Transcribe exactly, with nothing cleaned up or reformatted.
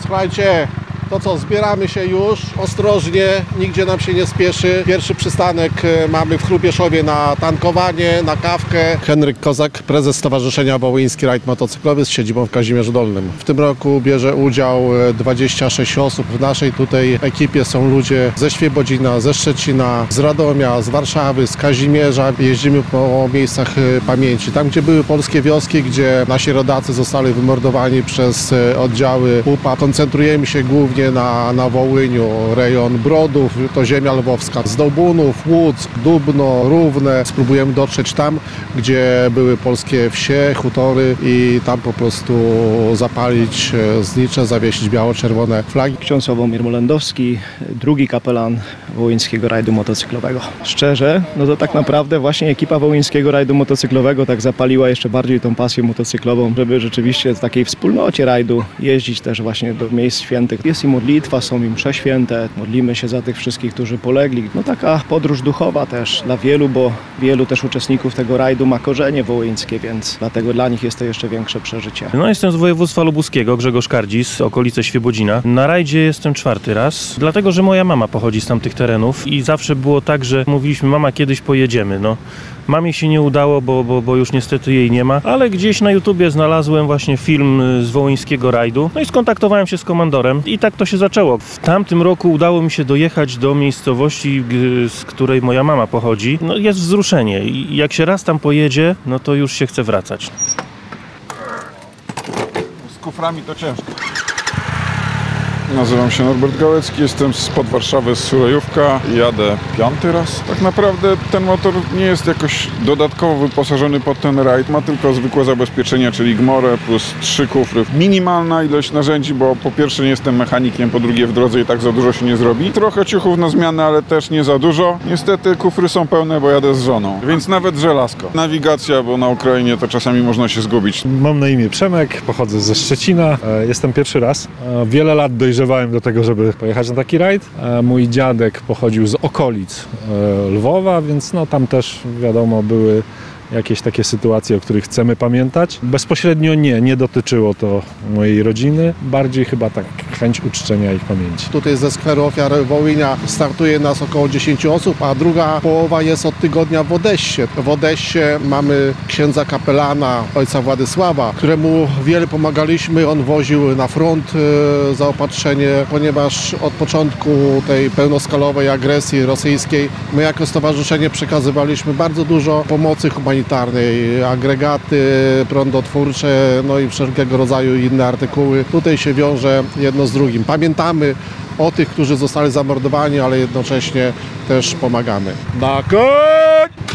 Słuchajcie, to co, zbieramy się już, ostrożnie, nigdzie nam się nie spieszy. Pierwszy przystanek mamy w Hrubieszowie na tankowanie, na kawkę. Henryk Kozak, prezes Stowarzyszenia Wołyński Rajd Motocyklowy z siedzibą w Kazimierzu Dolnym. W tym roku bierze udział dwadzieścia sześć osób. W naszej tutaj ekipie są ludzie ze Świebodzina, ze Szczecina, z Radomia, z Warszawy, z Kazimierza. Jeździmy po miejscach pamięci. Tam, gdzie były polskie wioski, gdzie nasi rodacy zostali wymordowani przez oddziały U P A. Koncentrujemy się głównie Na, na Wołyniu, rejon Brodów, to ziemia lwowska, Zdobunów, Łuck, Dubno, Równe. Spróbujemy dotrzeć tam, gdzie były polskie wsie, hutory i tam po prostu zapalić znicze, zawiesić biało-czerwone flagi. Ksiądz Sławomir Molendowski, drugi kapelan Wołyńskiego Rajdu Motocyklowego. Szczerze, no to tak naprawdę właśnie ekipa Wołyńskiego Rajdu Motocyklowego tak zapaliła jeszcze bardziej tą pasję motocyklową, żeby rzeczywiście w takiej wspólnocie rajdu jeździć też właśnie do miejsc świętych. Jest i modlitwa, są im msze święte, modlimy się za tych wszystkich, którzy polegli. No taka podróż duchowa też dla wielu, bo wielu też uczestników tego rajdu ma korzenie wołyńskie, więc dlatego dla nich jest to jeszcze większe przeżycie. No jestem z województwa lubuskiego, Grzegorz Kardzis, okolice Świebodzina. Na rajdzie jestem czwarty raz, dlatego że moja mama pochodzi z tamtych terenów i zawsze było tak, że mówiliśmy, mama, kiedyś pojedziemy. No, mamie się nie udało, bo, bo, bo już niestety jej nie ma, ale gdzieś na YouTubie znalazłem właśnie film z wołyńskiego rajdu, no i skontaktowałem się z komandorem i tak to się zaczęło. W tamtym roku udało mi się dojechać do miejscowości, z której moja mama pochodzi. No jest wzruszenie i jak się raz tam pojedzie, no to już się chce wracać. Z kuframi to ciężko. Nazywam się Norbert Gałecki, jestem spod Warszawy, z Sulejówka. Jadę piąty raz. Tak naprawdę ten motor nie jest jakoś dodatkowo wyposażony pod ten rajd. Ma tylko zwykłe zabezpieczenia, czyli gmorę plus trzy kufry. Minimalna ilość narzędzi, bo po pierwsze nie jestem mechanikiem, po drugie w drodze i tak za dużo się nie zrobi. Trochę ciuchów na zmianę, ale też nie za dużo. Niestety kufry są pełne, bo jadę z żoną, więc nawet żelazko. Nawigacja, bo na Ukrainie to czasami można się zgubić. Mam na imię Przemek, pochodzę ze Szczecina. Jestem pierwszy raz. Wiele lat dojrzewałem do tego, żeby pojechać na taki rajd. Mój dziadek pochodził z okolic Lwowa, więc no tam też wiadomo były jakieś takie sytuacje, o których chcemy pamiętać. Bezpośrednio nie, nie dotyczyło to mojej rodziny, bardziej chyba tak chęć uczczenia ich pamięci. Tutaj ze skweru ofiar Wołynia startuje nas około dziesięć osób, a druga połowa jest od tygodnia w Odessie. W Odessie mamy księdza kapelana, ojca Władysława, któremu wiele pomagaliśmy. On woził na front e, zaopatrzenie, ponieważ od początku tej pełnoskalowej agresji rosyjskiej my jako stowarzyszenie przekazywaliśmy bardzo dużo pomocy humanitarnej, agregaty prądotwórcze, no i wszelkiego rodzaju inne artykuły. Tutaj się wiąże jedno z drugim. Pamiętamy o tych, którzy zostali zamordowani, ale jednocześnie też pomagamy. Na koń!